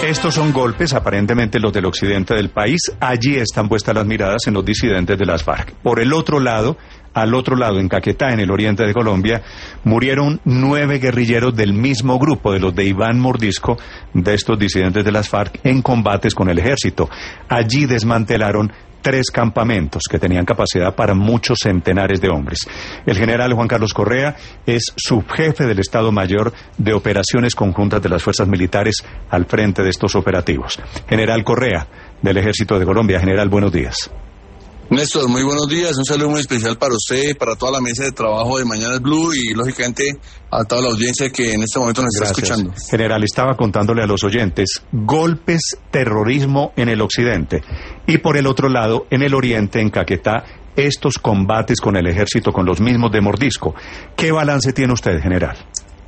Estos son golpes, aparentemente los del occidente del país. Allí están puestas las miradas en los disidentes de las FARC. Por el otro lado, al otro lado, en Caquetá, en el oriente de Colombia, murieron 9 guerrilleros del mismo grupo, de los de Iván Mordisco, de estos disidentes de las FARC, en combates con el ejército. Allí desmantelaron 3 campamentos que tenían capacidad para muchos centenares de hombres. El general Juan Carlos Correa es subjefe del Estado Mayor de Operaciones Conjuntas de las Fuerzas Militares al frente de estos operativos. General Correa, del Ejército de Colombia. General, buenos días. Néstor, muy buenos días, un saludo muy especial para usted, para toda la mesa de trabajo de Mañanas Blue y lógicamente a toda la audiencia que en este momento nos está escuchando. General, estaba contándole a los oyentes, golpes, terrorismo en el occidente y por el otro lado, en el oriente, en Caquetá, estos combates con el ejército, con los mismos de Mordisco. ¿Qué balance tiene usted, general?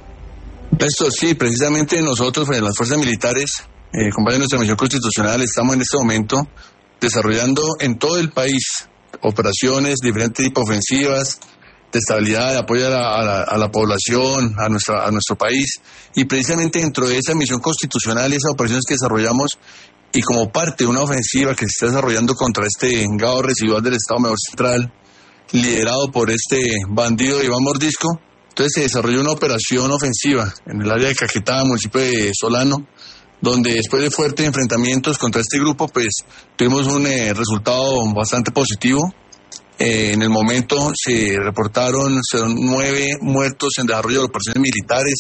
Néstor, sí, precisamente nosotros, las fuerzas militares, con base en nuestra misión constitucional, estamos en este momento desarrollando en todo el país operaciones, diferentes tipos de ofensivas, de estabilidad, de apoyo a la población, a nuestro país, y precisamente dentro de esa misión constitucional y esas operaciones que desarrollamos, y como parte de una ofensiva que se está desarrollando contra este gado residual del Estado Mayor Central, liderado por este bandido Iván Mordisco, entonces se desarrolló una operación ofensiva en el área de Caquetá, municipio de Solano, donde después de fuertes enfrentamientos contra este grupo, pues tuvimos un resultado bastante positivo. En el momento se reportaron 9 muertos en desarrollo de operaciones militares.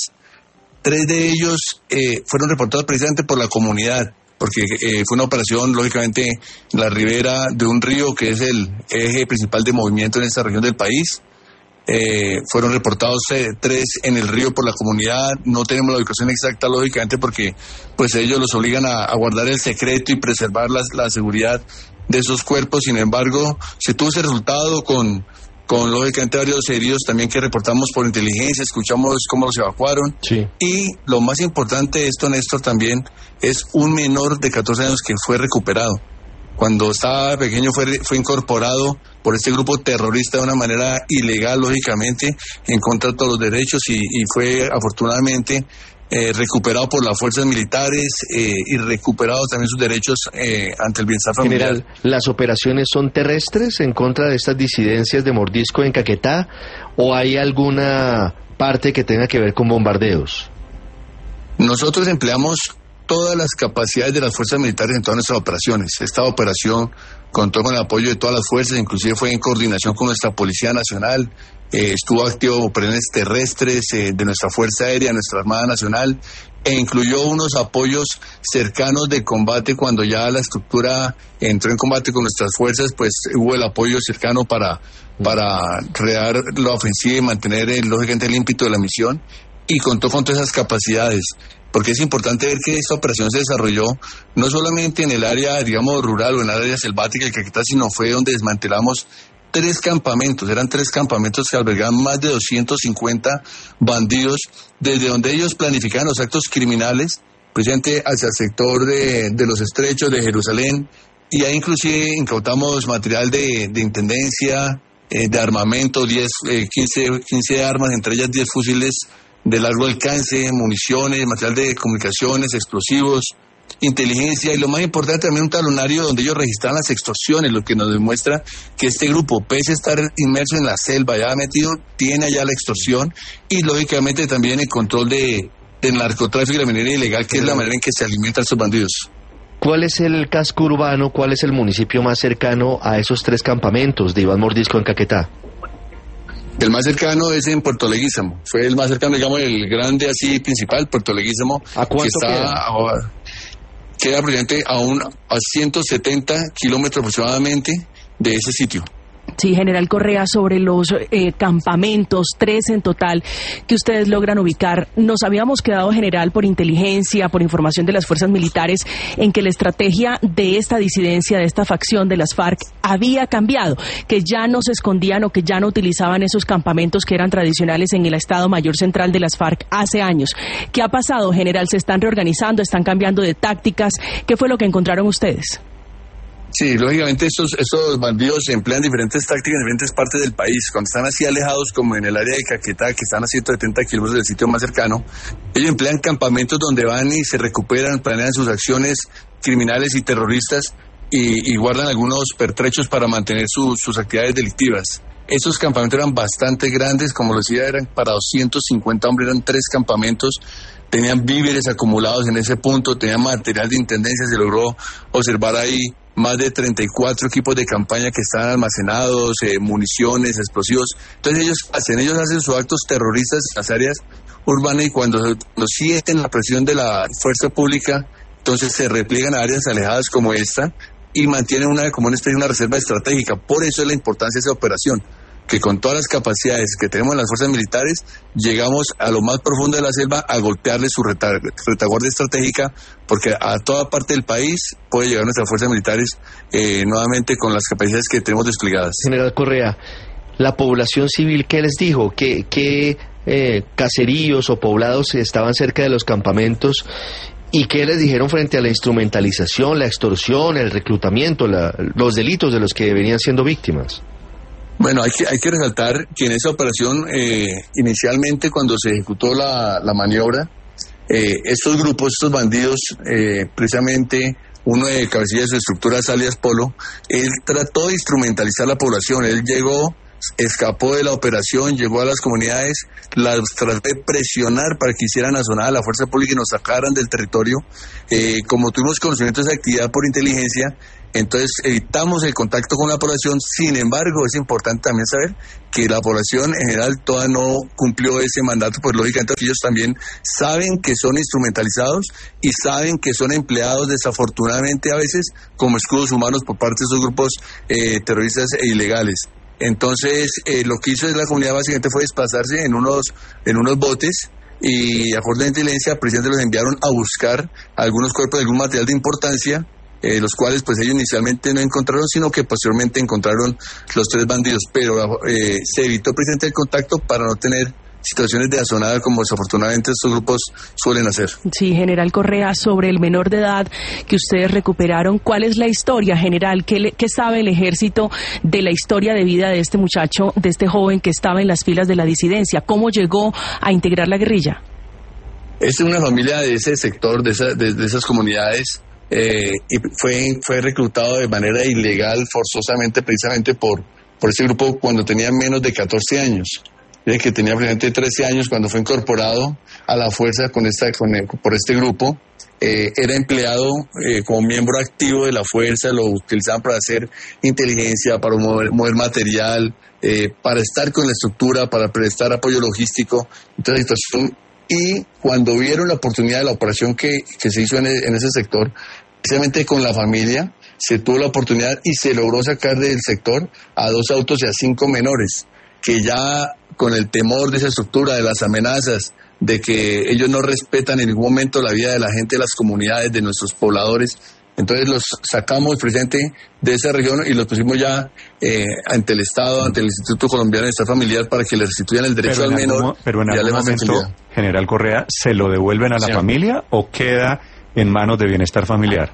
3 de ellos fueron reportados precisamente por la comunidad, porque fue una operación, lógicamente, en la ribera de un río que es el eje principal de movimiento en esta región del país. Fueron reportados 3 en el río por la comunidad. No tenemos la ubicación exacta, lógicamente, porque pues ellos los obligan a guardar el secreto y preservar la seguridad de esos cuerpos. Sin embargo, se tuvo ese resultado con lógicamente varios heridos también que reportamos por inteligencia, escuchamos cómo los evacuaron. Sí. Y lo más importante de esto, Néstor, también es un menor de 14 años que fue recuperado. Cuando estaba pequeño fue incorporado por este grupo terrorista de una manera ilegal, lógicamente, en contra de todos los derechos y fue afortunadamente recuperado por las fuerzas militares y recuperado también sus derechos ante el bienestar familiar. General, ¿las operaciones son terrestres en contra de estas disidencias de Mordisco en Caquetá o hay alguna parte que tenga que ver con bombardeos? Nosotros empleamos todas las capacidades de las fuerzas militares en todas nuestras operaciones. Esta operación contó con el apoyo de todas las fuerzas, inclusive fue en coordinación con nuestra Policía Nacional, estuvo activo operaciones terrestres de nuestra Fuerza Aérea, nuestra Armada Nacional, e incluyó unos apoyos cercanos de combate cuando ya la estructura entró en combate con nuestras fuerzas, pues hubo el apoyo cercano para crear la ofensiva y mantener lógicamente el ímpetu de la misión, y contó con todas esas capacidades. Porque es importante ver que esta operación se desarrolló no solamente en el área, digamos, rural o en el área selvática de Caquetá, sino fue donde desmantelamos 3 campamentos, eran 3 campamentos que albergaban más de 250 bandidos, desde donde ellos planificaban los actos criminales, precisamente hacia el sector de los estrechos de Jerusalén, y ahí inclusive incautamos material de intendencia, de armamento, 15 armas, entre ellas 10 fusiles de largo alcance, municiones, material de comunicaciones, explosivos, inteligencia y lo más importante también un talonario donde ellos registran las extorsiones, lo que nos demuestra que este grupo, pese a estar inmerso en la selva, ya metido, tiene allá la extorsión y lógicamente también el control del narcotráfico y la minería ilegal, que es la manera en que se alimentan estos bandidos. ¿Cuál es el casco urbano, cuál es el municipio más cercano a esos 3 campamentos de Iván Mordisco en Caquetá? El más cercano es en Puerto Leguízamo. Fue el más cercano, digamos, el grande así principal, Puerto Leguízamo. ¿A cuánto queda presente a 170 kilómetros aproximadamente de ese sitio? Sí, general Correa, sobre los campamentos, 3 en total, que ustedes logran ubicar. Nos habíamos quedado, general, por inteligencia, por información de las fuerzas militares, en que la estrategia de esta disidencia, de esta facción de las FARC, había cambiado, que ya no se escondían o que ya no utilizaban esos campamentos que eran tradicionales en el Estado Mayor Central de las FARC hace años. ¿Qué ha pasado, general? ¿Se están reorganizando? ¿Están cambiando de tácticas? ¿Qué fue lo que encontraron ustedes? Sí, lógicamente estos bandidos emplean diferentes tácticas en diferentes partes del país. Cuando están así alejados, como en el área de Caquetá, que están a 170 kilómetros del sitio más cercano, ellos emplean campamentos donde van y se recuperan, planean sus acciones criminales y terroristas y guardan algunos pertrechos para mantener sus actividades delictivas. Esos campamentos eran bastante grandes, como lo decía, eran para 250 hombres, eran 3 campamentos. Tenían víveres acumulados en ese punto, tenían material de intendencia, se logró observar ahí más de 34 equipos de campaña que estaban almacenados, municiones, explosivos. Entonces ellos hacen sus actos terroristas en las áreas urbanas y cuando sienten la presión de la fuerza pública, entonces se repliegan a áreas alejadas como esta y mantienen una reserva estratégica. Por eso es la importancia de esa operación, que con todas las capacidades que tenemos en las fuerzas militares, llegamos a lo más profundo de la selva a golpearle su retaguardia estratégica, porque a toda parte del país puede llegar nuestras fuerzas militares nuevamente con las capacidades que tenemos desplegadas. General Correa, la población civil, ¿qué les dijo? ¿Qué caseríos o poblados estaban cerca de los campamentos? ¿Y qué les dijeron frente a la instrumentalización, la extorsión, el reclutamiento, los delitos de los que venían siendo víctimas? Bueno, hay que resaltar que en esa operación, inicialmente cuando se ejecutó la maniobra, estos bandidos, precisamente uno de cabecilla de su estructura, alias Polo, él trató de instrumentalizar la población. Él escapó de la operación, llegó a las comunidades, las trató de presionar para que hicieran asonar a la fuerza pública y nos sacaran del territorio. Como tuvimos conocimiento de esa actividad por inteligencia, entonces evitamos el contacto con la población. Sin embargo, es importante también saber que la población en general todavía no cumplió ese mandato, pues lógicamente ellos también saben que son instrumentalizados y saben que son empleados desafortunadamente a veces como escudos humanos por parte de esos grupos terroristas e ilegales. Entonces, lo que hizo la comunidad básicamente fue desplazarse en unos botes y a orden de inteligencia, precisamente los enviaron a buscar algunos cuerpos de algún material de importancia, los cuales pues ellos inicialmente no encontraron, sino que posteriormente encontraron los 3 bandidos, pero se evitó precisamente el contacto para no tener situaciones de asonada como desafortunadamente estos grupos suelen hacer. Sí, General Correa, sobre el menor de edad que ustedes recuperaron, ¿cuál es la historia, general? ¿Qué sabe el ejército de la historia de vida de este muchacho, de este joven que estaba en las filas de la disidencia? ¿Cómo llegó a integrar la guerrilla? Es una familia de ese sector, de esas comunidades, y fue reclutado de manera ilegal, forzosamente, precisamente por ese grupo cuando tenía menos de 14 años. Que tenía precisamente 13 años cuando fue incorporado a la fuerza por este grupo. Era empleado como miembro activo de la fuerza, lo utilizaban para hacer inteligencia, para mover material, para estar con la estructura, para prestar apoyo logístico. Entonces, la situación, y cuando vieron la oportunidad de la operación que se hizo en ese sector, precisamente con la familia, se tuvo la oportunidad y se logró sacar del sector a 2 autos y a 5 menores, que ya con el temor de esa estructura, de las amenazas, de que ellos no respetan en ningún momento la vida de la gente, de las comunidades, de nuestros pobladores, entonces los sacamos presente de esa región y los pusimos ya ante el Estado, ante el Instituto Colombiano de Bienestar Familiar para que le restituyan el derecho al menor. Pero en algún momento, General Correa, ¿se lo devuelven a la familia o queda en manos de Bienestar Familiar?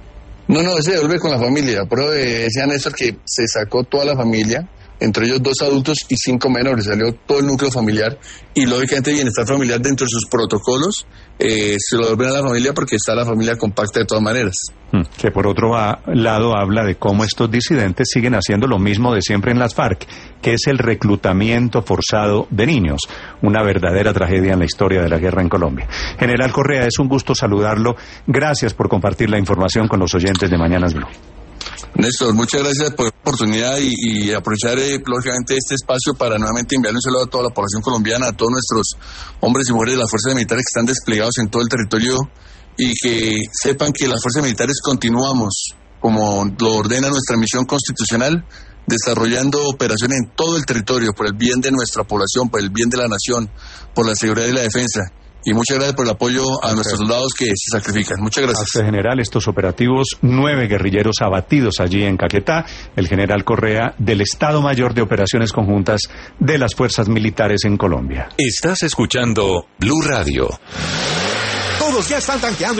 No, se devuelve con la familia. Pero decía Néstor que se sacó toda la familia, entre ellos 2 adultos y 5 menores, salió todo el núcleo familiar y lógicamente Bienestar Familiar dentro de sus protocolos se lo devuelven a la familia porque está la familia compacta de todas maneras. Que por otro lado habla de cómo estos disidentes siguen haciendo lo mismo de siempre en las FARC, que es el reclutamiento forzado de niños, una verdadera tragedia en la historia de la guerra en Colombia. General Correa, es un gusto saludarlo, gracias por compartir la información con los oyentes de Mañanas Blue. Néstor, muchas gracias por la oportunidad y aprovechar lógicamente este espacio para nuevamente enviarle un saludo a toda la población colombiana, a todos nuestros hombres y mujeres de las fuerzas militares que están desplegados en todo el territorio y que sepan que las fuerzas militares continuamos, como lo ordena nuestra misión constitucional, desarrollando operaciones en todo el territorio por el bien de nuestra población, por el bien de la nación, por la seguridad y la defensa. Y muchas gracias por el apoyo a nuestros soldados que se sacrifican. Muchas gracias. A usted, general, estos operativos, 9 guerrilleros abatidos allí en Caquetá. El general Correa, del Estado Mayor de Operaciones Conjuntas de las Fuerzas Militares en Colombia. Estás escuchando Blue Radio. Todos ya están tanqueando.